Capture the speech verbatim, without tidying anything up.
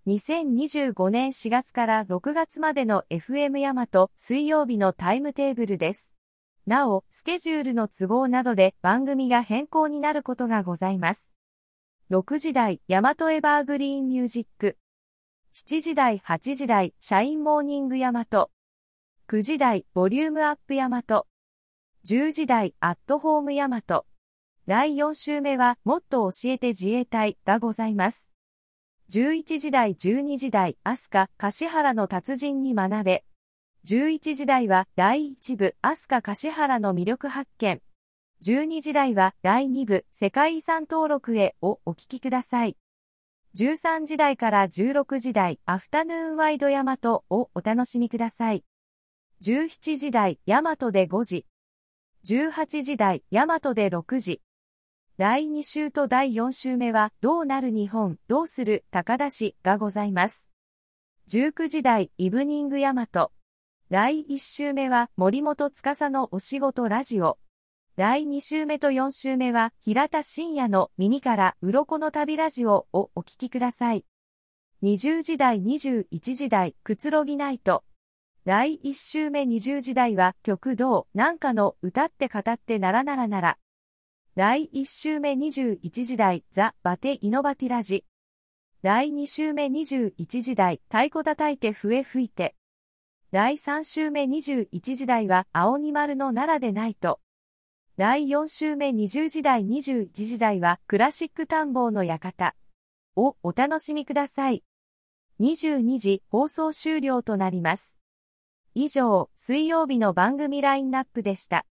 にせんにじゅうごねんしがつからろくがつまでの エフエム 大和水曜日のタイムテーブルです。なお、スケジュールの都合などで番組が変更になることがございます。ろくじ台、大和エバーグリーンミュージック。しちじ台、はちじ台、シャインモーニング大和。くじ台、ボリュームアップ大和。じゅうじ台、アットホーム大和。だいよん週目は、もっと教えて自衛隊がございます。じゅういちじ台、じゅうにじ台、飛鳥、橿原の達人に学べ。じゅういちじ台は、だいいち部、飛鳥橿原の魅力発見。じゅうにじ台は、だいに部、世界遺産登録へをお聞きください。じゅうさんじ台からじゅうろくじ台、アフタヌーンワイド大和をお楽しみください。じゅうしちじ台、大和でごじ。じゅうはちじ台、大和でろくじ。だいに週とだいよん週目は、どうなる日本、どうする高田市がございます。じゅうくじ台、イブニング大和。だいいち週目は、森本司のお仕事ラジオ。だいに週目とよん週目は、平田真也の耳から鱗の旅ラジオをお聞きください。にじゅうじ台、にじゅういちじ台、くつろぎナイト。だいいち週目にじゅうじ台は、極道なんかの歌って語ってならならなら。だいいち週目にじゅういちじ台、ザ・バテ・イノバティラジ。だいに週目にじゅういちじ台、太鼓叩いて笛吹いて。だいさん週目にじゅういちじ台は、青に丸の奈良でナイト。だいよん週目にじゅうじ台にじゅういちじ台は、クラシック探訪の館。をお楽しみください。にじゅうにじ放送終了となります。以上、水曜日の番組ラインナップでした。